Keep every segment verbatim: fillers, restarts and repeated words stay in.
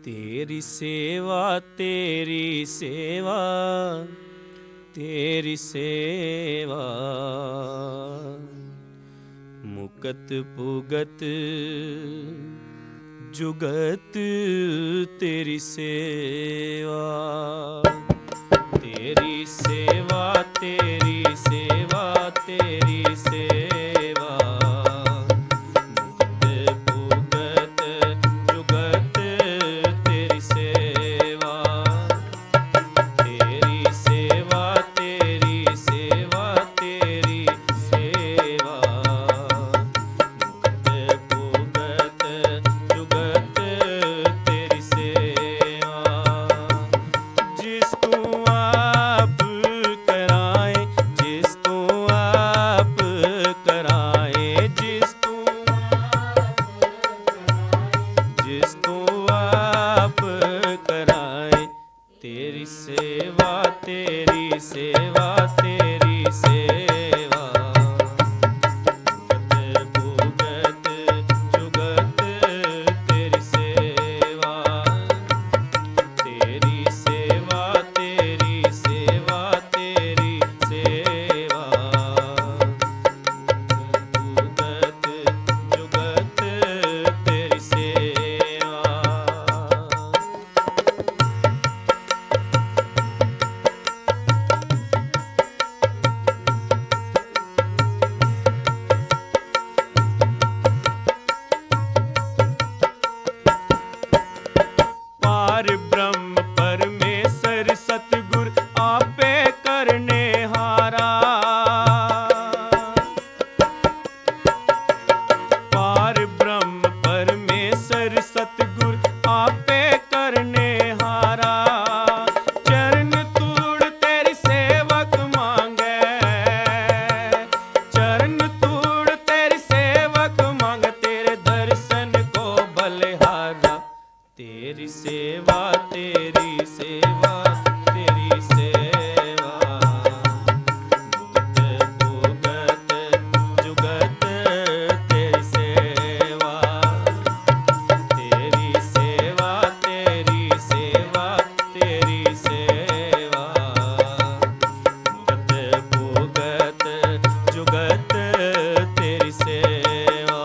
तेरी सेवा तेरी सेवा तेरी सेवा, मुकत पुगत जुगत तेरी सेवा। तेरी सेवा तेरी सेवा तेरी सेवा, मुकत पुगत जुगत तेरी सेवा। तेरी सेवा तेरी सेवा तेरी सेवा, मुकत पुगत जुगत तेरी सेवा। जिस तू आप कराए जिस तू आप कराए जिस तू जिस तू आप कराए, तेरी सेवा तेरी सेवा तेरी सेवा, मुकत पुगत जुगत तेरी सेवा। तेरी सेवा तेरी सेवा तेरी सेवा, मुकत जुगत तेरी सेवा। पार ब्रह्म परमेश्वर सतगुर आपे करने हारा। पार ब्रह्म परमेश्वर सतगुर आपे करने हारा। चरण तूड़ तेरी सेवक मांगे, चरण तूड़ तेरी सेवक मांग, तेरे दर्शन को बलिहारा। तेरी सेवा तेरी सेवा तेरी सेवा, मुकत पुगत जुगत तेरी सेवा। तेरी सेवा तेरी सेवा तेरी सेवा, मुकत पुगत जुगत तेरी सेवा।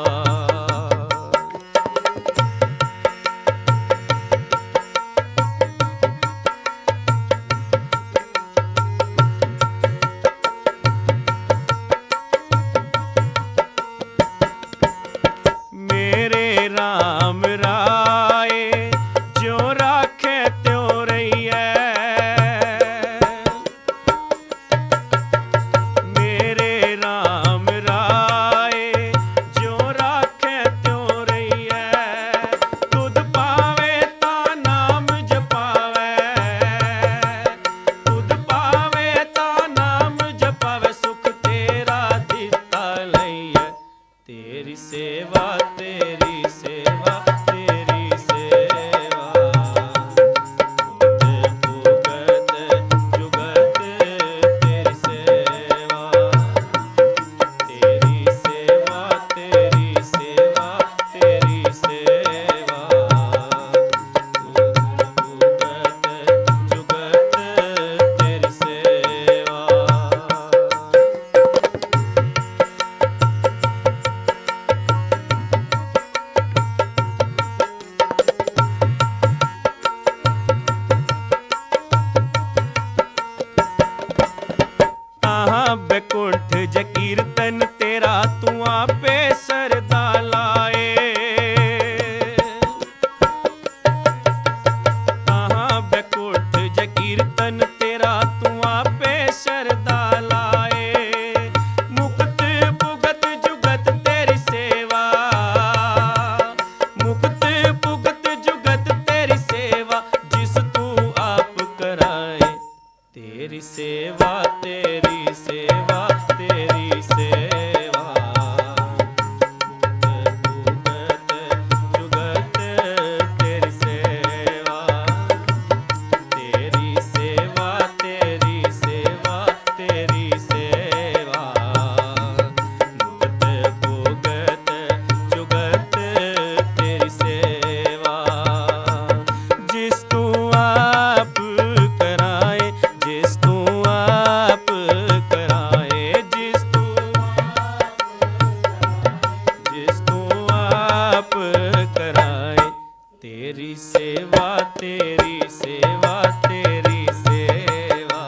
तेरी सेवा तेरी सेवा तेरी सेवा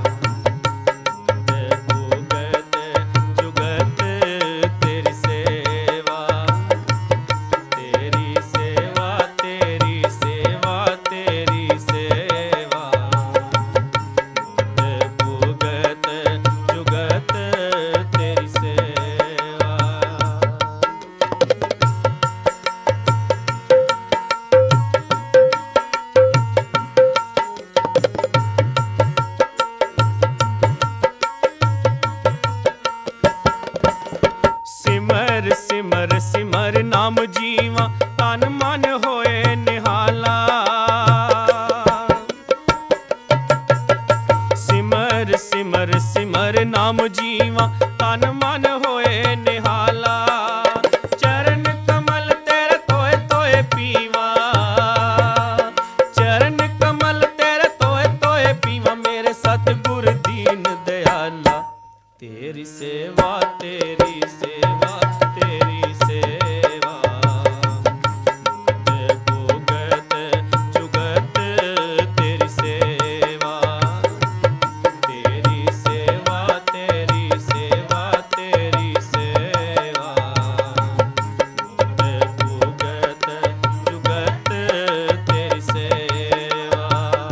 जुगत जुगत तेरी सेवा तेरी सेवा तेरी सेवा तेरी सेवा जुगत जुगत तेरी सेवा। सिमर सिमर सिमर नाम जीवा तन मन होए निहाला। सिमर सिमर सिमर नाम जीवा तन मन होए निहाला। चरण कमल तेरे तोए तोए पीवा चरण कमल तेरे तोए तोए पीवा मेरे सतगुर दीन दयाला। तेरी सेवा तेरी सेवा तेरी सेवा जुगत जुगत तेरी सेवा तेरी सेवा तेरी सेवा तेरी सेवा जुगत जुगत तेरी सेवा।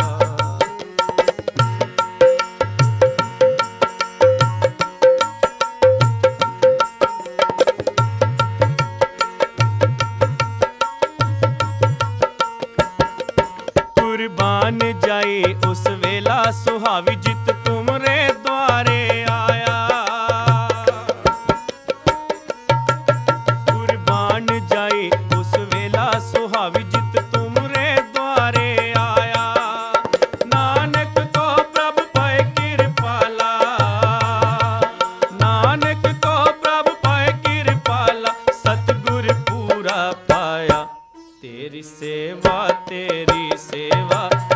कुर्बान जाए उस वेला सुहावी जित तुमरे द्वारे आया। कुर्बान जाए उस वेला सुहावी जित तुमरे द्वारे आया। नानक को प्रभु पाए कृपाला नानक को प्रभु पाए कृपाला सतगुर पूरा पाया। तेरी सेवा तेरी सेवा